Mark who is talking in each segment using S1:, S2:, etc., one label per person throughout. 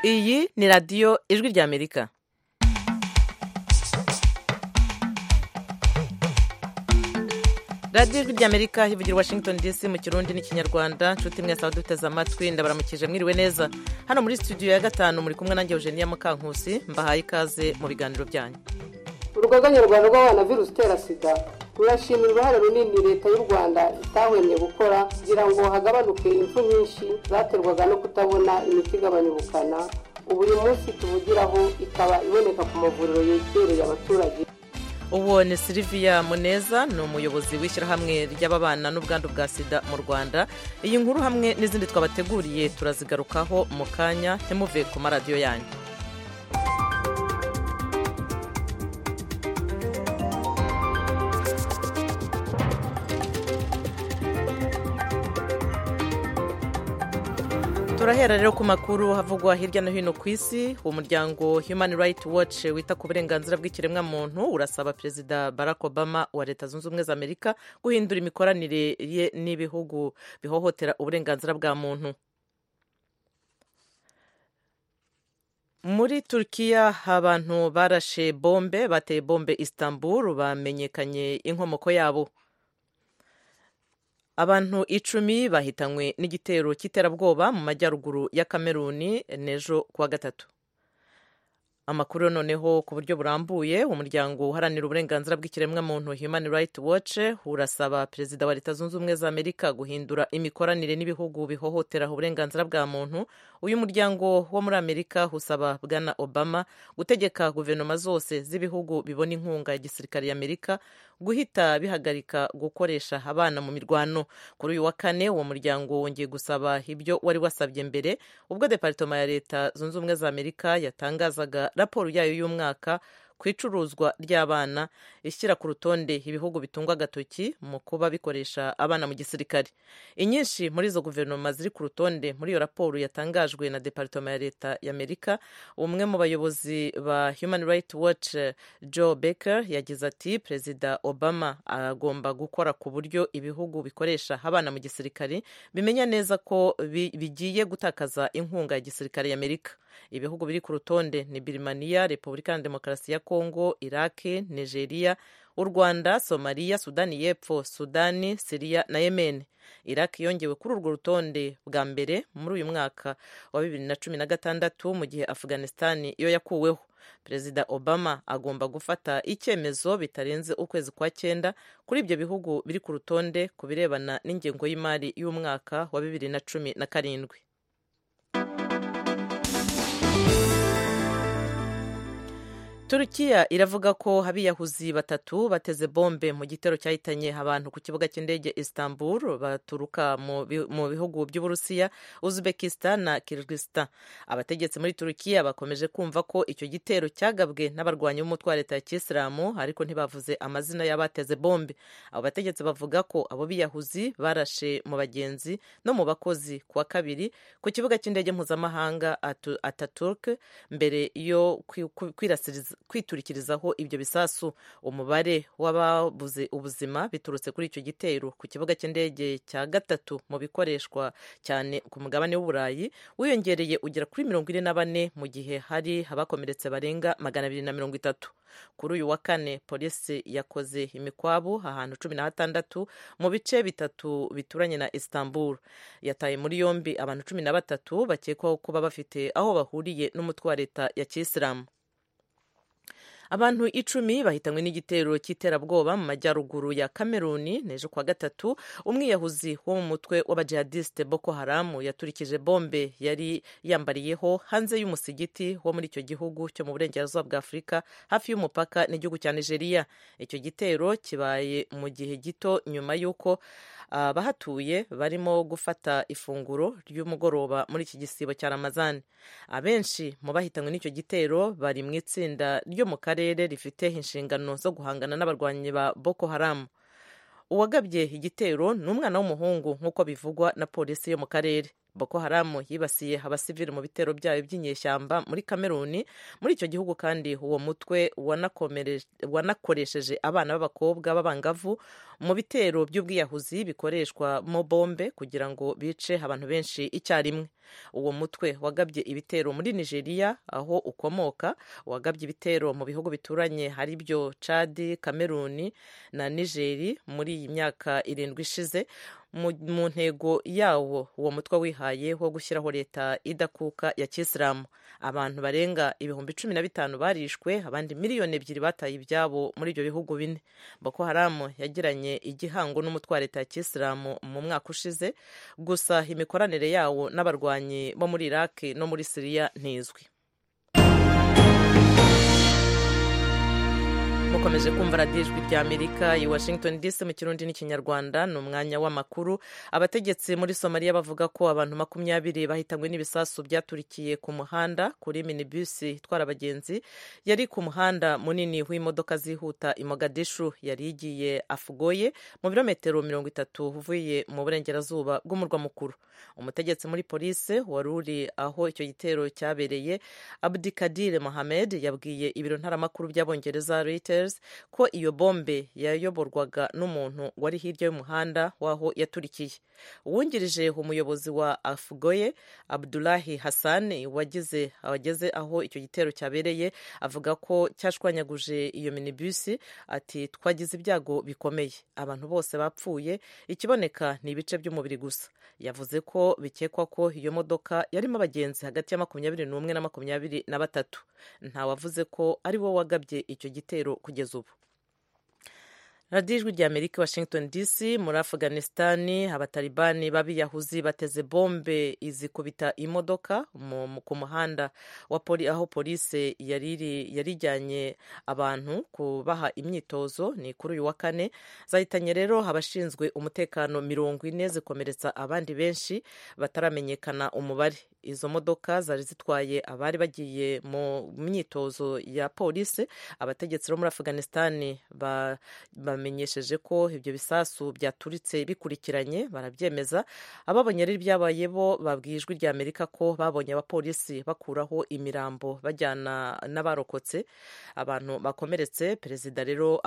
S1: Iyi ni radiyo ijwi ry'Amerika. radiyo ijwi ry'Amerika hivugira Washington DC mu kirundi n'ikinyarwanda. Nshuti mwese abaduteze amatwi ndabaramukije mwiriwe neza. Hano muri studio ya gatanu muri kumwe nanjye Eugenia Mukankusi, mbahaye ikaze mu biganiro byanyu.
S2: Urugaga nyarwanda rw'abana virusi itera sida rurashimira uruhare runini leta y'u Rwanda itahwemye gukora kugira ngo hagabanuke impfu nyinshi zaterwaga no kutabona imiti igabanya ubukana. Ubu uyu munsi tuvugiraho ikaba iboneka ku mavuriro yegereye abaturage.
S1: Uwo ni Sylvia Muneza, ni umuyobozi w'ishyirahamwe ry'ababana n'ubwandu bwa sida mu Rwanda. Iyi nkuru hamwe n'izindi twabateguriye turazigarukaho mu kanya, ntimuve ku maradiyo yanyu. Turahera rero ku makuru havugwa hirya no hino ku isi. Umuryango Human Rights Watch wita ku burenganzira bw'ikiremwamuntu urasaba Perezida Barack Obama wa Leta Zunze Ubumwe za Amerika guhindura imikoranire ye n'ibihugu bihohotera uburenganzira bwa muntu. Muri Turkiya abantu barashe bombe, bateye bombe Istanbul, bamenyekanye inkomoko yabo. Abantu 10 bahitanywe n'igitero cy'iterabwoba mu majyaruguru ya Kameruni n'ejo kuwa gatatu. Amakuru noneho ku buryo burambuye. Umuryango uharanira uburenganzira bw'ikiremwamuntu Human Rights Watch urasaba Perezida wa Leta Zunze Ubumwe za Amerika guhindura imikoranire n'ibihugu bihohotera uburenganzira bwa muntu. Uyu muryango wo muri Amerika usaba Bwana Obama gutegeka guverinoma zose z'ibihugu bibona inkunga ya gisirikare y'Amerika guhita bihagarika gukoresha abana mu mirwano. Kuri uyu wa kane uwo muryango wongeye gusaba ibyo wari wasabye mbere ubwo Departema ya Leta Zunze Ubumwe za Amerika yatangazaga raporo yayo y'umwaka ku icuruzwa ry'abana, ishyira ku rutonde ibihugu bitungwa agatoki mu kuba bikoresha abana mu gisirikare. Inyinshi muri izo guverinoma ziri ku rutonde muri iyo raporo yatangajwe na Departema ya Leta y'Amerika. Umwe mu bayobozi ba Human Rights Watch, Joe Becker, yagize ati Perezida Obama agomba gukora ku buryo ibihugu bikoresha abana mu gisirikare bimenya neza ko bigiye gutakaza inkunga ya gisirikare y'Amerika. Ibihugu biri ku rutonde ni Birmania, Repubulika ya Demokarasi ya Kongo, Iraq, Nigeria, u Rwanda, Somalia, Sudani y'Epfo, Sudani, Syria na Yemen. Iraq yongewe kuri urwo rutonde bwa mbere muri uyu mwaka wa 2016 mu gihe Afghanistan yo yakuweho. Perezida Obama agomba gufata icyemezo bitarenze ukwezi kwa 9 kuri ibyo bihugu biri ku rutonde ku birebana n'ingengo y'imari y'umwaka wa 2017. Turkiya iravuga ko abiyahuzi 3 bateze bombe mu gitero cyahitanye abantu ku kibuga cy'indege Istanbul baturuka mu bihugu by'Uburusiya, Uzbekistan na Kyrgyzstan. Abategetsi muri Turkiya bakomeje kumva ko icyo gitero cyagabwe n'abarwanyi b'umutwe wa leta ya Kisilamu, ariko ntibavuze amazina y'abateze bombe. Abo bategetsi bavuga ko abo biyahuzi barashe mu bagenzi no mu bakozi kuwa kabiri ku kibuga cy'indege mpuzamahanga Ataturk mbere yo kwiturikirizaho ibyo bisasu. Umubare w'ababuze ubuzima biturutse kuri icyo gitero ku kibuga cy'indege cya gatatu mu bikoreshwa cyane ku mugabane w'Uburayi wiyongereye ugera kuri 44 mu gihe hari abakomeretse barenga 230. Kuri uyu wa kane polisi yakoze imikwabu ahantu 16 mu bice bitatu bituranye na Istanbul. Yataye muri yombi abantu 13 bakekwaho kuba bafite aho bahuriye n'umutwe wa leta ya Kisilamu. Abantu 10 bahitanywe n'igitero cy'iterabwoba mu majyaruguru ya Kameruni n'ejo kwa gatatu. Umwiyahuzi wo mu mutwe w'abajihadiste Boko Haram yaturikije bombe yari yambariyeho hanze y'umusigiti wo muri icyo gihugu cyo mu burengerazuba bwa Afurika hafi y'umupaka n'igihugu cya Nigeria. Icyo gitero kibaye mu gihe gito nyuma y'uko abahatuye barimo gufata ifunguro ry'umugoroba muri iki gisibo cya Ramazani. Abenshi mu bahitanywe n'icyo gitero bari mu itsinda ryo mu karere rifite inshingano zo guhangana n'abarwanyi ba Boko Haram. Uwagabye igitero ni umwana w'umuhungu nk'uko bivugwa na polisi yo mu karere. Boko Haram yibasiye abasivili mu bitero byayo by'inyeshyamba muri Kameruni. Muri icyo gihugu kandi uwo mutwe wanakoresheje abana b'abakobwa b'abangavu mu bitero by'ubwiyahuzi bikoreshwa mo bombe kugira ngo bice abantu benshi icyarimwe. uwo mutwe wagabye ibitero muri Nigeria aho ukomoka, wagabye ibitero mu bihugu bituranye hari byo Chad, Cameroon na Niger muri iyi myaka 7 ishize mu ntego yawo uwo mutwe wihaye wo gushyiraho leta idakuka ya Kisilamu. Abantu barenga 15,000 barishwe, abandi 2,000,000 bataye ibyabo muri ibyo bihugu bine. Boko Haram yagiranye igihango n'umutwe wa leta ya Kisilamu mu mwaka ushize, gusa imikoranire yawo n'abarwanyi bo muri Iraq no muri Syria ntizwi. Mukomeje kumva radiyo ijwi rya Amerika i Washington DC mu Kirundi n'Ikinyarwanda. Ni umwanya w'amakuru. Abategetsi muri Somalia bavuga ko abantu 20 bahitanywe n'ibisasu byaturikiye ku muhanda kuri minibus itwara abagenzi yari ku muhanda munini w'imodoka zihuta i Mogadishu yari igiye Afgoye mu birometero 30 uvuye mu burengerazuba bw'umurwa mukuru. Umutegetsi muri polisi wari uri aho icyo gitero cyabereye, Abdikadir Mohamed, yabwiye ibiro ntaramakuru by'Abongereza Reuters ko iyo bombe yayoborwaga n'umuntu wari hirya y'umuhanda waho yaturikiye. Uwungirije umuyobozi wa Afgoye, Abdullahi Hassan, wageze aho icyo gitero cyabereye, avuga ko cyashwanyaguje iyo minibus. Ati twagize ibyago bikomeye, abantu bose bapfuye, ikiboneka ni ibice by'umubiri gusa. Yavuze ko bikekwa ko iyo modoka yarimo abagenzi hagati ya 21 na 23. Nta wavuze ko ari wo wagabye icyo gitero kugeza ubu. radiyo ijwi rya Amerika Washington DC. Muri Afghanistan abatalibani b'abiyahuzi bateze bombe izikubita imodoka ku muhanda wa aho polisi yarijyanye abantu kubaha imyitozo. Ni kuri uyu wa kane zahitanye rero abashinzwe umutekano 40 zikomeretsa abandi benshi bataramenyekana umubare. Izo modoka zari zitwaye abari bagiye mu myitozo ya polisi. Abategetsi bo muri Afghanistan bamenyesheje ko ibyo bisasu byaturitse bikurikiranye, barabyemeza. Ababonye ari byabaye bo babwiye ijwi rya Amerika ko babonye abapolisi bakuraho imirambo bajyana n'abarokotse. Abantu bakomeretse. Perezida rero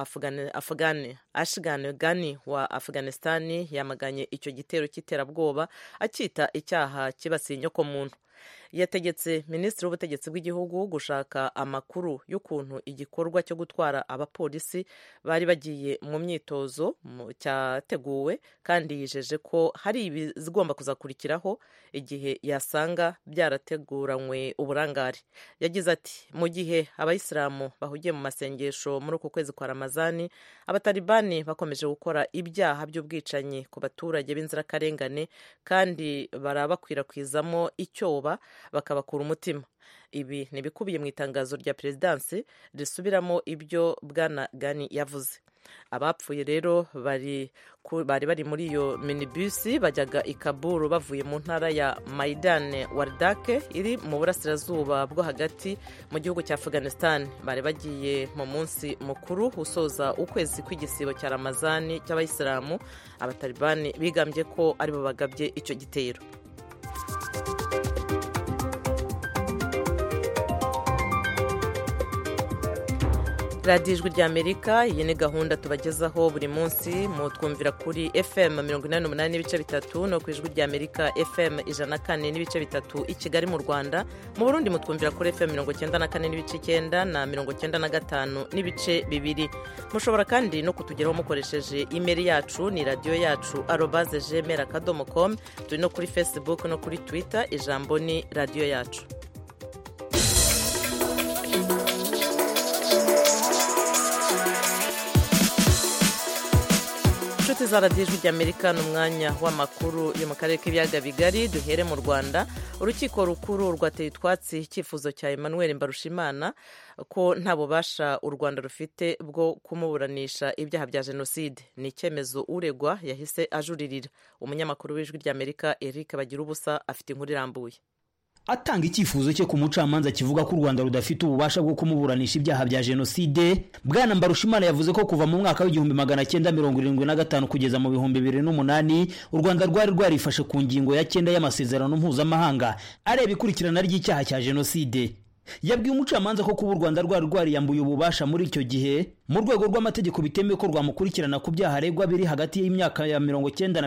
S1: Ashraf Ghani wa Afghanistan yamaganye icyo gitero cy'iterabwoba akita icyaha kibasiye inyokomuntu. Yategetse minisitiri w'ubutegetsi bw'igihugu gushaka amakuru y'ukuntu igikorwa cyo gutwara abapolisi bari bagiye mu myitozo cyateguwe, kandi yijeje ko hari ibigomba kuzakurikiraho igihe yasanga byarateguranywe uburangare. Yagize ati mu gihe abayisilamu bahugiye mu masengesho muri uku kwezi kwa Ramazani, abatalibani bakomeje gukora ibyaha by'ubwicanyi ku baturage b'inzirakarengane kandi barabakwirakwizamo icyoba bakabakura umutima. Ibi ntibikubiye mu itangazo rya perezidansi risubiramo ibyo Bwana Ghani yavuze. Abapfuye rero bari muri iyo minibus bajyaga i Kabul bavuye mu ntara ya Maidan Wardak iri mu burasirazuba bwo hagati mu gihugu cya Afghanistan. Bari bagiye mu munsi mukuru usoza ukwezi kw'igisibo cya Ramazani cy'abayisilamu. Abatalibani bigambye ko aribo bagabye icyo gitero. radiyo ijwi rya Amerika, iyi ni gahunda tubagezaho buri munsi. Mutwumvira kuri FM 88.3 no ku ijwi rya Amerika FM 104.3 i Kigali mu Rwanda. Mu Burundi mutwumvira kuri FM 94.9 na 95.2. Mushobora kandi no kutugeraho mukoresheje email yacu ni radio yacu @gmail.com. Turi no kuri Facebook no kuri Twitter, ijambo ni radio yacu. Inshuti za radiyo ijwi rya Amerika, ni umwanya w'amakuru yo mu karere k'ibiyaga bigari. Duhere mu Rwanda. Urukiko rukuru rwateye utwatsi icyifuzo cya Emmanuel Mbarushimana ko nta bubasha u Rwanda rufite bwo kumuburanisha ibyaha bya jenoside. Ni icyemezo uregwa yahise ajuririra. Umunyamakuru w'ijwi rya Amerika Eric Bagirubusa afite inkuru irambuye.
S3: Atanga icyifuzo cye ku mucamanza kivuga ko u Rwanda rudafite ububasha bwo kumuburanisha ibyaha bya jenoside, Bwana Mbarushimana yavuze ko kuva mu mwaka w'1975 kugeza mu 2008 u Rwanda rwari rwarifashe ku ngingo ya 9 y'amasezerano mpuzamahanga areba ikurikirana ry'icyaha cya jenoside. Yabwiye umucamanza ko kuba u Rwanda rwari rwariyambuye ububasha muri icyo gihe mu rwego rw'amategeko bitemewe ko rwamukurikirana ku byaha aregwa biri hagati y'imyaka ya 90 na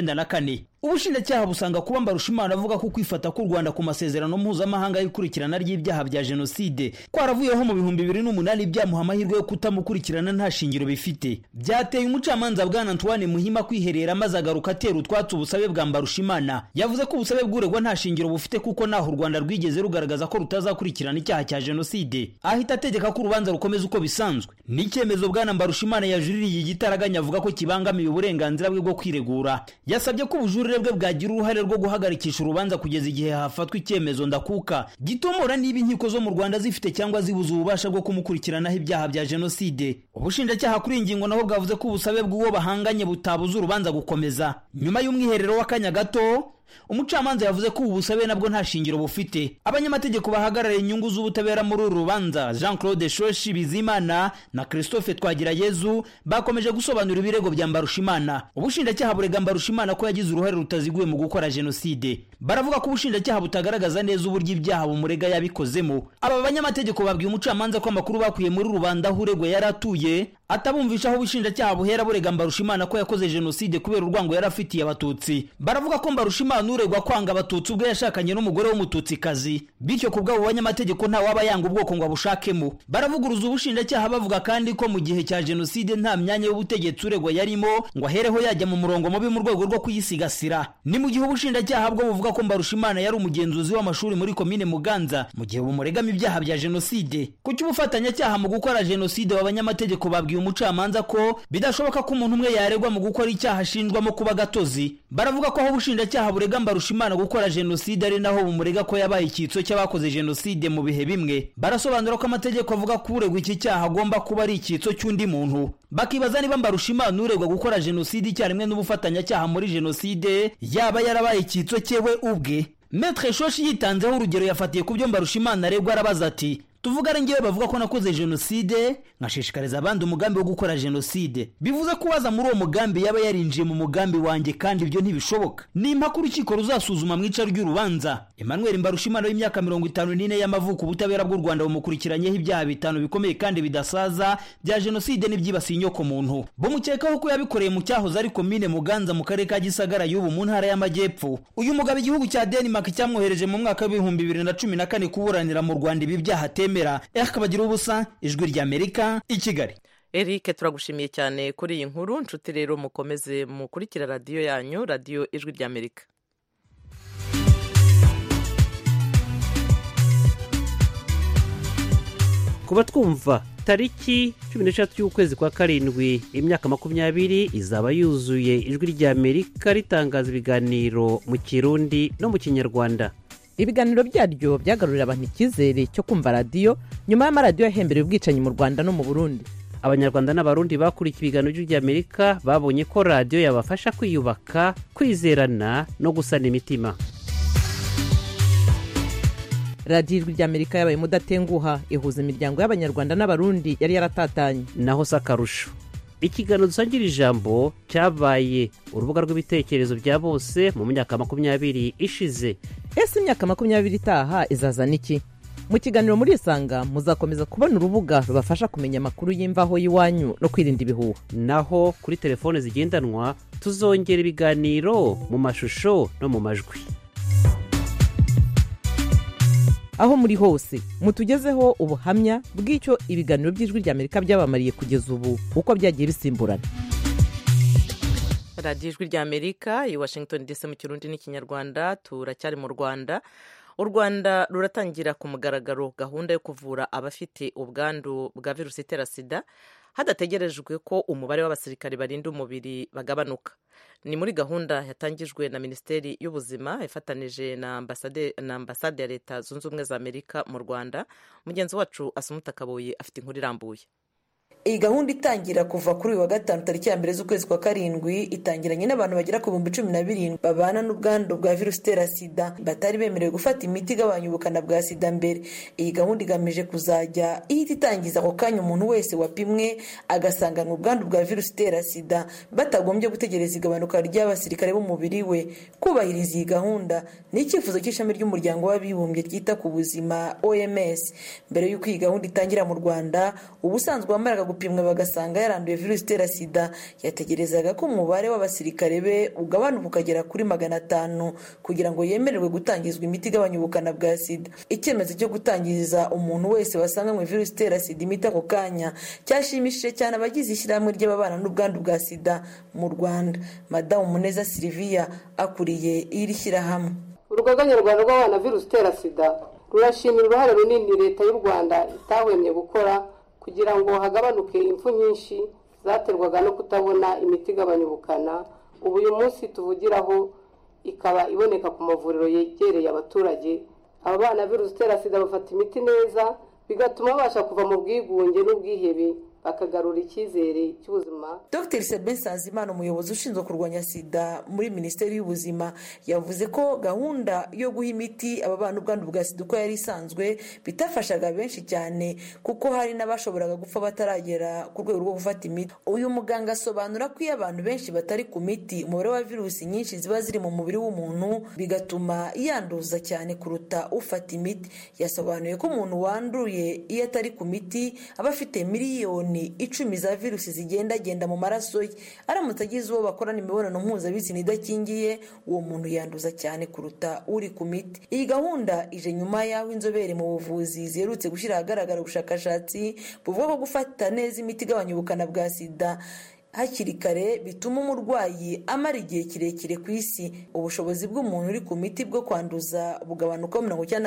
S3: 94. Ubushinjacyaha busanga kuba Mbarushimana avuga ko kwifata k'u Rwanda ku masezerano mpuzamahanga y'ikurikirana ry'ibyaha bya jenoside kwaravuyeho mu 2008 byamuha amahirwe yo kutamukurikirana nta shingiro bifite. Byateye umucamanza Bwana Antoine Muhima kwiherera maze agaruka atera utwatsi ubusabe bwa Mbarushimana. Yavuze ko ubusabe bw'uregwa nta shingiro bufite kuko naho u Rwanda rwigeze rugaragaza ko rutazakurikirana icyaha cya jenoside. Ahita ategeka ko urubanza rukomeza uko bisanzwe. N'icyemezo Bwana Mbarushimana yajuririye igitaraganya avuga ko kibangamiye uburenganzira bwe bwo kwiregura. Yasabye ko ubujurire bwe bwagira uruhare rwo guhagarikisha urubanza kugeza igihe hafatwa icyemezo ndakuka gitomora niba inkiko zo mu Rwanda zifite cyangwa zibuza ububasha bwo kumukurikiranaho ibyaha bya jenoside. Ubushinjacyaha kuri ingingo naho bwavuze ko ubusabe bw'uwo bahanganye butabuza urubanza gukomeza. Nyuma y'umwiherero w'akanya gato umucamanza yavuze ko ubusabe nabwo nta shingiro bufite. Abanyamategeko bahagarariye inyungu z'ubutabera muri uru rubanza Jean Claude Shoshi Bizimana na Christophe Twagirayezu bakomeje gusobanura ibirego bya Mbarushimana. Ubushinjacyaha burega Mbarushimana ko yagize uruhare rutaziguye mu gukora jenoside. Baravuga ko ubushinjacyaha butagaragaza neza uburyo ibyaha bumurega yabikozemo. Aba banyamategeko babwiye umucamanza ko amakuru bakuye muri rubanda huregwe yaratuye atabumvisha aho ubushinjacyaha buhera burega Mbarushimana ko yakoze jenoside kubera urwango yarafitiye abatutsi. Baravuga ko Mbarushimana uregwa kwanga abatutsi ubwo yashakanye n'umugore w'umututsikazi, bityo kubwa abo banyamategeko nta waba yanga ubwoko ngo abushakemo. Baravuguruza ubushinjacyaha bavuga kandi ko mu gihe cya jenoside nta myanya y'ubutegetsi uregwa yarimo ngo ahereho yajya mu murongo mubi mu rwego rwo kuyisigasira. Ni mu gihe ubushinjacyaha bwo buvuga ko Mbarushimana yari umugenzuzi w'amashuri muri komine Muganza mu gihe bumuregamo ibyaha bya jenoside. Ku cy'ubufatanyacyaha mu gukora jenoside w'abanyamategeko babwiye umucamanza ko bidashoboka ko umuntu umwe yaregwa mu gukora icyaha ashinjwamo kuba gatozi. Baravuga ko aho ubushinjacyaha burega Mbarushimana gukora jenoside ari naho bumurega ko yabaye icyitso cy'abakoze jenoside mu bihe bimwe. Barasobanura ko amategeko avuga ko uregwa iki cyaha agomba kuba ari icyitso cy'undi muntu. Bakibaza niba Mbarushimana uregwa gukora jenoside icyarimwe n'ubufatanyacyaha muri jenoside yaba yarabaye icyitso cyewe ubwe. Maître Shoshi yitanzeho urugero yafatiye ku byo Mbarushimana aregwa arabaza ati tuvuga ari ngewe bavuga ko nakoze jenoside nkashishikariza abandi umugambi wo gukora jenoside. Bivuze ko waza muri uwo mugambi yaba yarinjiye mu mugambi wanjye kandi ibyo ntibishoboka. Ni impaka urukiko ruzasuzuma mu ica ry'urubanza. Emmanuel Mbarushimana w'imyaka 54 y'amavuko ubutabera bw'u Rwanda bumukurikiranyeho ibyaha bitanu bikomeye kandi bidasaza bya jenoside n'ibyibasiye inyoko muntu. Bumukekaho ko yabikoreye mu cyahoze ari komine Muganza mu karere ka Gisagara y'ubu mu ntara y'Amajyepfo. Uyu mugabo igihugu cya Denmark cyamwohereje mu mwaka wa 2014 kuburanira mu Rwanda ibi byaha temera. Akabagira ubusa ijwi rya Amerika i Kigali.
S1: Eric turagushimiye cyane kuri iyi nkuru. Nshuti rero mukomeze mukurikira radiyo yanyu, radiyo ijwi rya Amerika.
S4: Kuba twumva tariki 16 y'ukwezi kwa karindwi imyaka 20 izaba yuzuye ijwi rya Amerika ritangaza ibiganiro mu Kirundi no mu Kinyarwanda.
S1: Ibiganiro byaryo byagarurira abantu icyizere cyo kumva radiyo nyuma y'amaradiyo yahembereye ubwicanyi mu Rwanda no mu Burundi.
S4: Abanyarwanda n'abarundi bakurikiye ibiganiro by'u Amerika babonye ko radiyo yabafasha kwiyubaka, kwizerana no gusana imitima.
S1: Radiyo ijwi rya Amerika yabaye mudatenguha ihuza imiryango y'abanyarwanda n'abarundi yari yaratatanye.
S4: Naho sakarusho ikiganiro dusangira ijambo cyabaye urubuga rw'ibitekerezo bya bose mu myaka 20 ishize.
S1: Ese imyaka 20 itaha izazana iki? Mu kiganiro muri Isanga muzakomeza kubona urubuga rubafasha kumenya amakuru y'imvaho y'iwanyu no kwirinda ibihuha.
S4: Naho kuri telefone zigendanwa tuzongera ibiganiro mu mashusho no mu majwi.
S1: Aho muri hose mutugezeho ubuhamya bw'icyo ibiganiro by'ijwi rya Amerika byabamariye kugeza ubu uko byagiye bisimburana. radiyo ijwi rya Amerika i Washington DC mu Kirundi n'Ikinyarwanda. Turacyari mu Rwanda. U Rwanda ruratangira ku mugaragaro gahunda yo kuvura abafite ubwandu bwa virusi itera sida hadategerejwe ko umubare w'abasirikare barinda umubiri bagabanuka. Ni muri gahunda yatangijwe na Minisiteri y'Ubuzima ifatanije na ambasade ya Leta Zunze Ubumwe za Amerika mu Rwanda. Mugenzi wacu Asumuta Kaboye afite inkuru irambuye.
S5: Iyi gahunda itangira kuva kuri uyu wa gatanu tariki ya mbere z'ukwezi kwa karindwi itangiranye n'abantu bagera ku 12,000 babana n'ubwandu bwa virusi itera sida batari bemerewe gufata imiti igabanya ubukana bwa sida mbere. Iyi gahunda igamije kuzajya ihita itangiza ako kanya umuntu wese wapimwe agasanganwa ubwandu bwa virusi itera sida batagombye gutegereza igabanuka ry'abasirikare b'umubiri we. Kubahiriza iyi gahunda ni icyifuzo cy'ishami ry'umuryango w'abibumbye ryita ku buzima OMS. Mbere y'uko iyi gahunda itangira mu Rwanda ubusanzwe wamaraga gupimwa bagasanga yaranduye virusi itera sida, yategerezaga ko umubare w'abasirikare be ugabanuka ukagera kuri 500 kugira ngo yemererwe gutangizwa imiti igabanya ubukana bwa sida. Icyemezo cyo gutangiza umuntu wese wasanganywe virusi itera sida imiti ako kanya cyashimishije cyane abagize ishyirahamwe ry'ababana n'ubwandu bwa sida mu Rwanda. Madamu Muneza Sylvia akuriye iri shyirahamwe.
S2: Urugaga nyarwanda rw'abana virusi itera sida rurashimira uruhare runini leta y'u Rwanda itahwemye gukora kugira ngo hagabanuke impfu nyinshi zaterwaga no kutabona imiti igabanya ubukana. Ubu uyu munsi tuvugiraho ikaba iboneka ku mavuriro yegereye abaturage. Aba bana virusi itera sida bafata imiti neza, bigatuma babasha kuva mu bwigunge n'ubwihebe bakagarura icyizere cy'ubuzima.
S5: Dr. Sabin Sanzimana, umuyobozi ushinzwe kurwanya sida muri Minisiteri y'Ubuzima, yavuze ko gahunda yo guha imiti aba bana ubwandu bwa sida uko yari isanzwe bitafashaga benshi cyane kuko hari n'abashoboraga gupfa bataragera ku rwego rwo gufata imiti. Uyu muganga asobanura ko iyo abantu benshi batari ku miti, umubare wa virusi nyinshi ziba ziri mu mubiri w'umuntu bigatuma yanduza cyane kuruta ufata imiti. Yasobanuye ko umuntu wanduye iyo atari ku miti aba afite miliyoni 10 za virusi zigendagenda mu maraso ye. Aramutse agize uwo bakorana imibonano mpuzabitsina idakingiye, uwo muntu yanduza cyane kuruta uri ku miti. Iyi gahunda ije nyuma y'aho inzobere mu buvuzi ziherutse gushyira ahagaragara ubushakashatsi buvuga ko gufata neza imiti igabanya ubukana bwa sida hakiri kare bituma umurwayi amara igihe kirekire ku isi. Ubushobozi bw'umuntu uri ku miti bwo kwanduza bugabanuka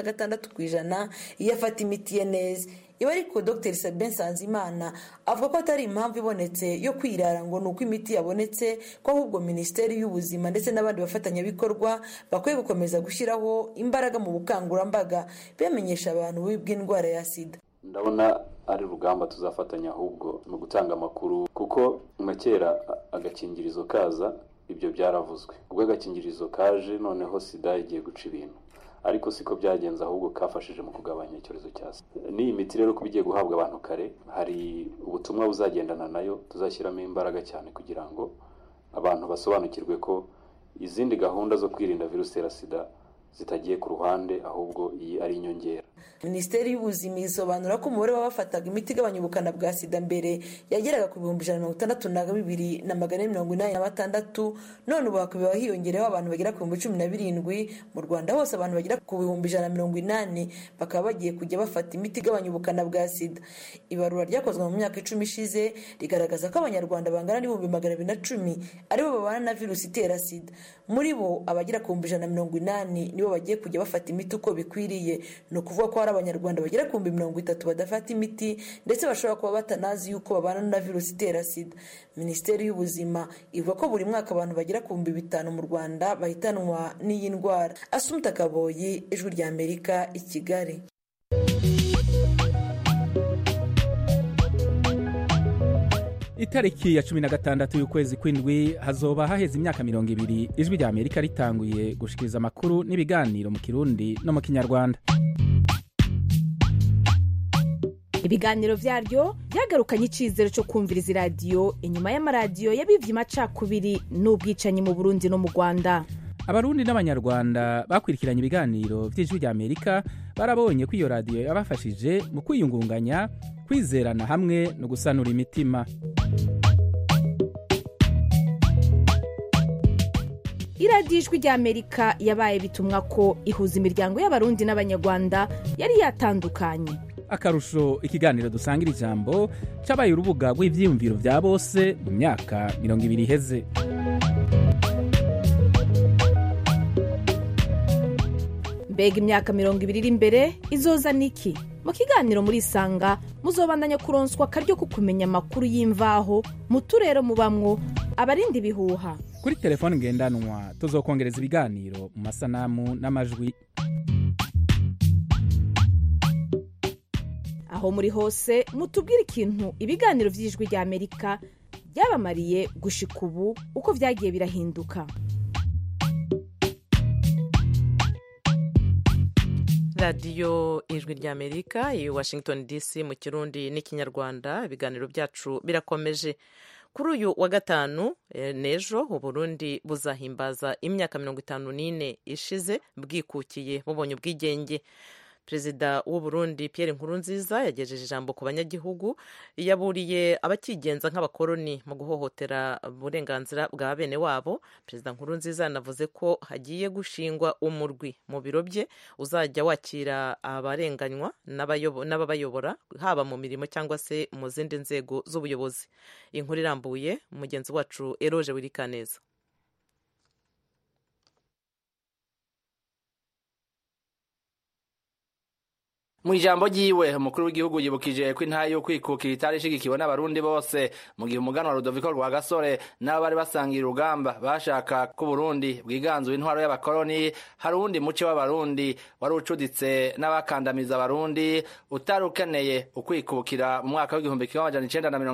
S5: 96% iyo afata imiti ye neza. Iba ariko Dr. Sabin Sanzimana avuga ko atari impamvu ibonetse yo kwirara ngo nuko imiti yabonetse, ko ahubwo Minisiteri y'Ubuzima ndetse n'abandi bafatanyabikorwa bakwiye gukomeza gushyiraho imbaraga mu bukangurambaga bamenyesha abantu bw'indwara ya sida.
S6: Ndabona ari rugamba tuzafatanya ahubwo mu gutanga amakuru, kuko makera agakingirizo kaza ibyo byaravuzwe, ubwo agakingirizo kaje noneho sida igiye guca ibintu, ariko siko byagenze, ahubwo kafashije mu kugabanya icyorezo cya sida. Ni imiti rero kubigiye guhabwa abantu kare, hari ubutumwa buzagendana nayo tuzashyiramo imbaraga cyane kugira ngo abantu basobanukirwe ko izindi gahunda zo kwirinda virusi itera sida zitagiye ku ruhande, ahubwo iyi ari inyongera.
S5: Minisiteri y'Ubuzima isobanura ko umubare w'abafataga imiti igabanya ubukana bwa sida mbere yageraga ku 162,486, none ubu hakaba hiyongereho abantu bagera ku 17,000. Mu Rwanda hose abantu bagera ku 180,000 bakaba bagiye kujya bafata imiti igabanya ubukana bwa sida. Ibarura ryakozwe mu myaka 10 ishize rigaragaza ko abanyarwanda bangana n'210,000 aribo babana na virusi itera sida. Muri bo abagera ku 180 nibo bagiye kujya bafata imiti uko bikwiriye. No kuvuga ko hari abanyarwanda bagera ku 30,000 badafata imiti ndetse bashobora kuba batanazi yuko babana na virusi itera sida. Minisiteri y'Ubuzima ivuga ko buri mwaka abantu bagera ku 5,000 mu Rwanda bahitanwa n'iyi ndwara. Asumta Kaboyi, Ijwi rya Amerika, i Kigali.
S7: Itariki ya 16 y'ukwezi kw'indwi hazoba haheze imyaka 20 Ijwi rya Amerika ritanguye gushikiriza amakuru n'ibiganiro mu Kirundi no mu Kinyarwanda.
S8: Ibiganiro vyaryo byagarukanye icizero cyo kumviriza iradiyo inyuma y'amaradiyo yabivye amacakubiri n'ubwicanyi mu Burundi no mu Rwanda.
S7: Abarundi n'abanyarwanda bakwirikiranye ibiganiro vy'Ijwi rya Amerika barabonye ko iyo radiyo yabafashije mu kwiyungunganya, kwizerana hamwe no gusanura imitima.
S8: Iradiyo Ijwi rya Amerika yabaye bitumwa ko ihuza imiryango y'abarundi n'abanyarwanda yari yatandukanye.
S7: Akarusho ikiganiro dusangira ijambo cabaye urubuga rw'ivyiyumviro vya bose mu myaka 20 iheze.
S8: Mbega imyaka 20 iri imbere izoza niki? Mu kiganiro muri Isanga muzobandanya kuronswa akaryo ko kumenya amakuru y'imvaho mu turere mubamwo, abarinda ibihuha.
S7: Kuri telefone ngendanwa tuzokongereza ibiganiro mu masanamu n'amajwi.
S8: Aho muri hose mutubwire ikintu ibiganiro vy'Ijwi rya Amerika byabamariye gushika ubu uko vyagiye birahinduka.
S1: radiyo Ijwi rya Amerika i Washington DC mu Kirundi n'Ikinyarwanda. Ibiganiro byacu birakomeje. Kuri uyu wa gatanu nejo Uburundi buzahimbaza imyaka 54 ishize bwikukiye bubonye ubwigenge. perezida w'u Burundi Pierre Nkurunziza yagejeje ijambo ku banyagihugu yaburiye abakigenza nk'abakoloni mu guhohotera uburenganzira bwa bene wabo. Perezida Nkurunziza yanavuze ko hagiye gushingwa umurwi mu biro bye uzajya wakira abarenganywa n'ababayobora haba mu mirimo cyangwa se mu zindi nzego z'ubuyobozi. Inkuru irambuye umugenzi wacu Eroge Wirikaneza.
S9: Mu ijambo ryiwe umukuru w'igihugu yibukije ko intayo yo kwikukira itari ishigikiwe n'abarundi bose mu gihe umuganwa Rudoviko Rwagasore n'abo bari basangira urugamba bashaka ko Burundi bwiganzuye intwaro y'abakoloni. Hari uwundi muce w'abarundi wari ucuditse n'abakandamiza abarundi utari ukeneye ukwikukira mu mwaka w'igihumbi kimwe amajana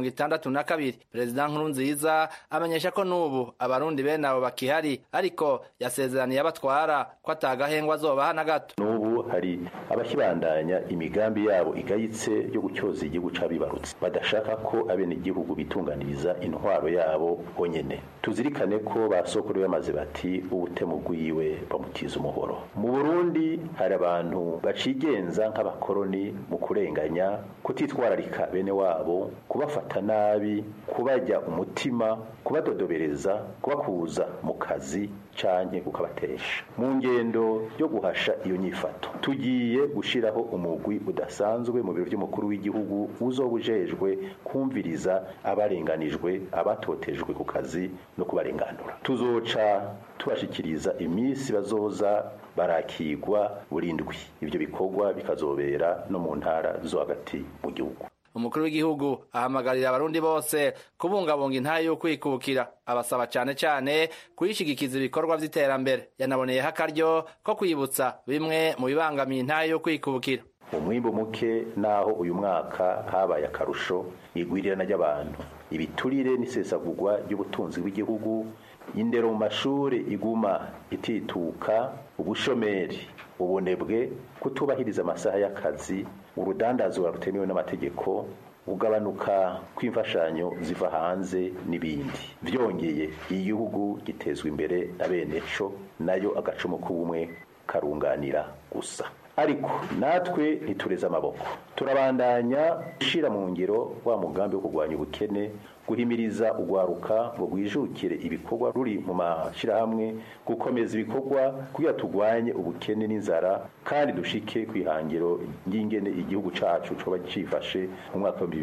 S9: 1962. Perezida Nkurunziza amenyesha ko n'ubu abarundi bene abo bakihari, ariko yasezeraniye abatwara ko atagahengwa azobaha na gato.
S10: N'ubu hari abakibandanya imigambi yabo igayitse yo gucyoza igihugu cabibarutse, badashaka ko abene igihugu bitunganiriza intwaro yabo honyene. Tuzirikane ko basokuru bamaze bati ubutemu bwiwe bamutiza umuhoro. Mu Burundi hari abantu bacigenza nk'abakoloni mu kurenganya, kutitwararika bene wabo, kubafata nabi, kubajya umutima, kubadodobereza, kubakuza mu kazi canke kukabatesha. Mu ngendo yo guhasha iyo nyifato tugiye gushiraho umugwi udasanzwe mu biro by'umukuru w'igihugu uzobujejwe kumviriza abarenganijwe, abatotejwe ku kazi no kubarenganura. Tuzoca tubashikiriza imisi bazoza barakigwa burindwi. Ibyo bikorwa bikazobera no mu ntara zo hagati mu gihugu.
S9: Umukuru w'igihugu ahamagarira abarundi bose kubungabunga intayo yo kwikukira, abasaba cyane cyane kuyishigikiza ibikorwa vy'iterambere. Yanaboneyeho akaryo ko kwibutsa bimwe mu bibangamiye intayo yo kwikukira.
S10: Umwimbo muke naho uyu mwaka habaye akarusho, igwirirana ry'abantu, ibiturire n'isesagurwa ry'ubutunzi bw'igihugu, indero mu mashuri iguma itituka, ubushomeri, ubunebwe, kutubahiriza amasaha y'akazi, urudandazwa rutemewe n'amategeko, ugabanuka kw'imfashanyo ziva hanze n'ibindi. Vyongeye igihugu gitezwe imbere na bene co, nayo agacumu k'ubumwe karunganira gusa. Ariko natwe ntitureze amaboko, turabandanya gushira mu ngiro wa mugambi wo kurwanya ubukene, guhimiriza ugwaruka ngo gwijukire ibikorwa ruri mu mashirahamwe, gukomeza ibikorwa kugira turwanye ubukene n'inzara, kandi dushike kwihangiro ngingene igihugu cacu coba cifashe mu mwaka wa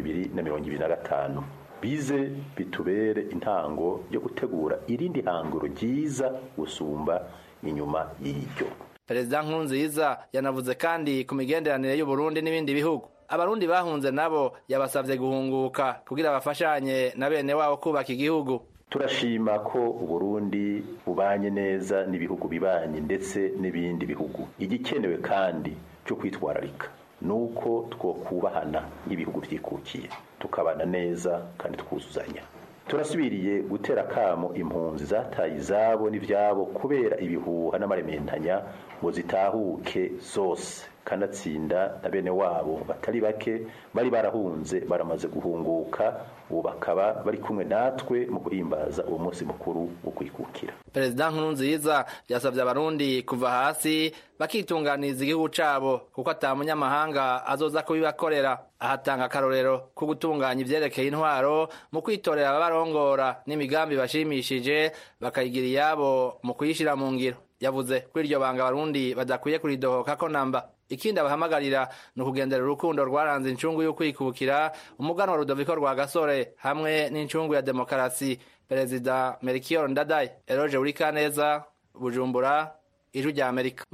S10: 2025. Bize bitubere intango yo gutegura irindi hangiro ryiza gusumba inyuma y'iryo.
S9: Perezida Nkurunziza yanavuze kandi ku migenderanire y'u Burundi n'ibindi bihugu. Abarundi bahunze nabo yabasavye guhunguka kugira bafashanye na bene wabo kubaka igihugu.
S10: Turashima ko Uburundi bubanye neza n'ibihugu bibanye ndetse n'ibindi bihugu. Igikenewe kandi cyo kwitwararika nuko twokubahana n'ibihugu vyikukiye, tukabana neza kandi tukuzuzanya. Turasubiriye gutera kamo impunzi zataye izabo n'ivyabo kubera ibihuha n'amarementanya ngo zitahuke zose, kanatsinda na bene wabo batari bake bari barahunze baramaze guhunguka, ubu bakaba bari kumwe natwe mu guhimbaza uwo munsi mukuru wo kwikukira.
S9: Perezida Nkurunziza yasavye abarundi kuva hasi bakitunganiza igihugu cabo kuko ata munyamahanga azoza kubibakorera. Ahatanga akarorero ko gutunganya ivyerekeye intwaro mu kwitorera ababarongora n'imigambi bashimishije bakayigira iyabo mu kuyishira mu ngiro. Yavuze ko iryo banga abarundi badakwiye kuridohoka ko namba. Ikindi abahamagarira ni ukugendera urukundo rwaranze incungu yo kwikukira, umuganwa Rudoviko Rwagasore hamwe n'incungu ya demokarasi. Perezida Melchior Ndadaye. Eroge Wirikaneza, Bujumbura, Ijwi rya Amerika.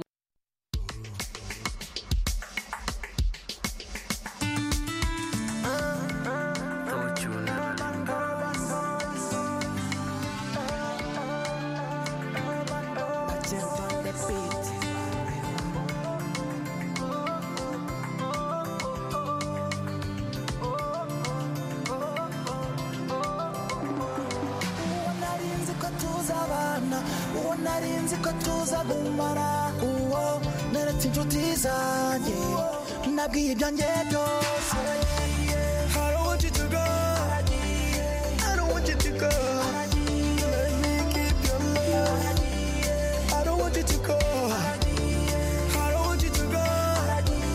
S11: narinzi ko tuza gumara uwo naretse inshuti zanjye nabwiye ibyanjye byose. I don't want you to go, I don't want you to go, let me keep your love. I don't want you to go, I don't want you to go,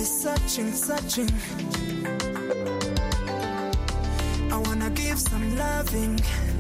S11: be searching, searching. I wanna give some loving.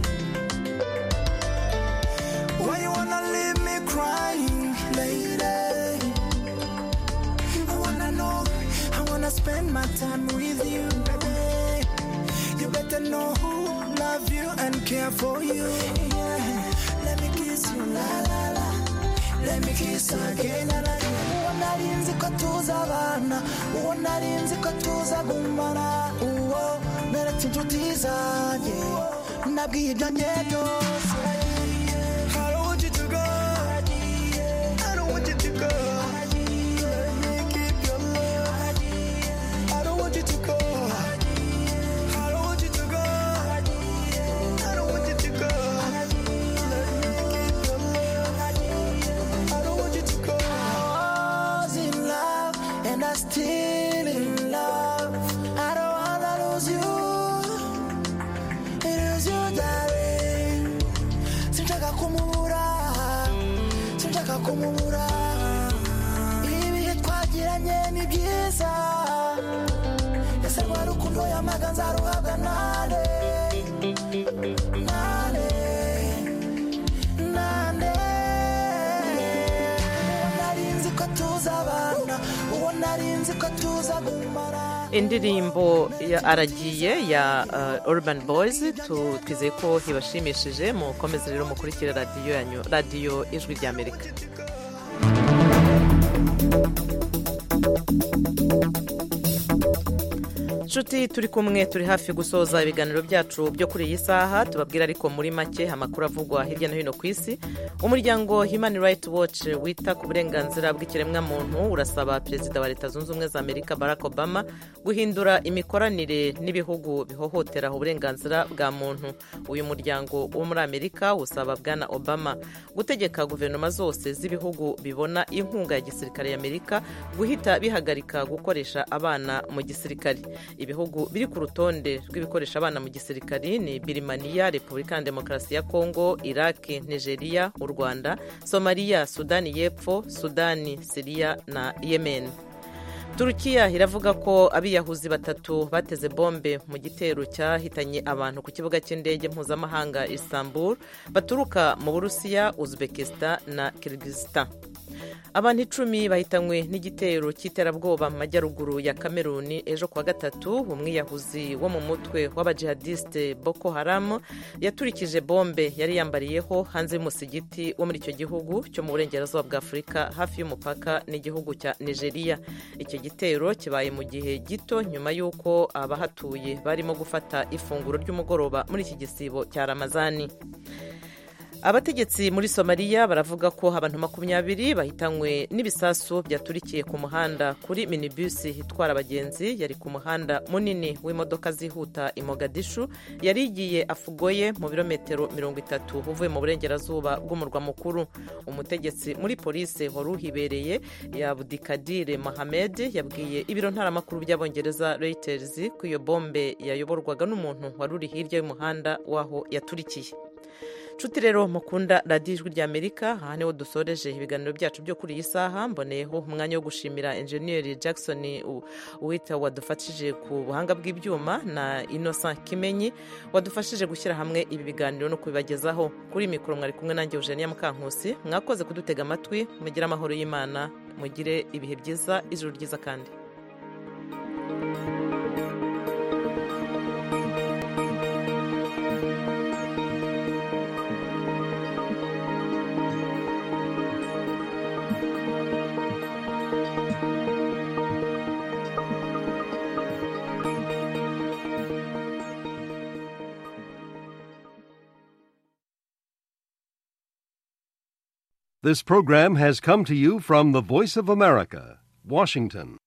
S11: Why you wanna leave me crying, lady? I wanna know, I wanna spend my time with you, baby. You better know who love you and care for you. Yeah. Let me kiss you, la la la. Let me kiss you again, la la la. Narinzi ko tuzabana, uwo narinzi ko tuzagumana, uwo naretse inshuti zanjye, nabwiye ibyanjye byose. I don't want you to go, I don't want you to go. Let me keep your love. I don't want you to go, I don't want you to go. I don't want you to go. Let me keep your love. I don't want you to go. And I'm still in love. I don't wanna lose you. Lose you, darling. Sinshaka kumubura, sinshaka kumubura. Ibihe twagiranye ni byiza. Ese rwa rukundo yamaga nzaruhabwa nande, nande, nande. Narinzi ko tuzabana.
S1: Indirimbo ya aragiye ya Urban Boys twizeye ko hibashimishije. Mukomeze rero mukurikire radiyo yanyu, radiyo Ijwi ry'Amerika. Nshuti turi kumwe, turi hafi gusoza ibiganiro byacu byo kuri iyi saha. Tubabwira ariko muri make amakuru avugwa hirya no hino ku isi. Umuryango Human Rights Watch wita ku burenganzira bw'ikiremwamuntu urasaba Perezida wa Leta Zunze Ubumwe za Amerika Barack Obama guhindura imikoranire n'ibihugu bihohotera uburenganzira bwa muntu. Uyu muryango wo muri Amerika usaba Bwana Obama gutegeka guverinoma zose z'ibihugu bibona inkunga ya gisirikare ya Amerika guhita bihagarika gukoresha abana mu gisirikare. Ibihugu biri ku rutonde rw'ibikoresha abana mu gisirikari ni Birimaniya, Repubulika ya Demokarasi ya Kongo, Iraq, Nigeria, u Rwanda, Somalia, Sudani y'Epfo, Sudani, Syria na Yemen. Turukiya iravuga ko abiyahuzi batatu bateze bombe mu gitero cyahitanye abantu ku kibuga cy'indege mpuzamahanga Istanbul baturuka mu Burusiya, Uzbekistan na Kyrgyzstan. Abantu 10 bahitanywe n'igitero cy'iterabwoba mu majyaruguru ya Kameruni ejo kuwa gatatu. Umwiyahuzi wo mu mutwe w'abajihadiste Boko Haram yaturikije bombe yari yambariyeho hanze y'umusigiti wo muri icyo gihugu cyo mu burengerazuba bwa Afurika hafi y'umupaka n'igihugu cya Nigeria. Icyo gitero kibaye mu gihe gito nyuma y'uko abahatuye barimo gufata ifunguro ry'umugoroba muri iki gisibo cya Ramazani. Abategetsi muri Somalia baravuga ko abantu 20 bahitanywe n'ibisasu byaturikiye ku muhanda kuri minibus itwara abagenzi yari ku muhanda munini w'imodoka zihuta i Mogadishu yari igiye Afugoye mu birometero 30 uvuye mu burengerazuba bw'umurwa mukuru. Umutegetsi muri polisi waruhibereye ya Abdikadir Mohamed yabwiye ibiro ntaramakuru by'Abongereza Reuters ko iyo bombe yayoborwaga n'umuntu waruri hirya y'umuhanda waho yaturikiye. Nshuti rero mukunda radiyo Ijwi ry'Amerika, aha niho dusoreje ibiganiro byacu byo kuri iyi saha. Mboneyeho umwanya wo gushimira Engineer Jackson Uwita wadufashije ku buhanga bw'ibyuma na Innocent Kimenyi wadufashije gushyira hamwe ibi biganiro no kubibagezaho. Kuri mikoro mwari kumwe nanjye Eugenia Mukankusi. Mwakoze kudutega amatwi, mugire amahoro y'Imana, mugire ibihe byiza, ijuru ryiza kandi.
S12: This program has come to you from the Voice of America, Washington.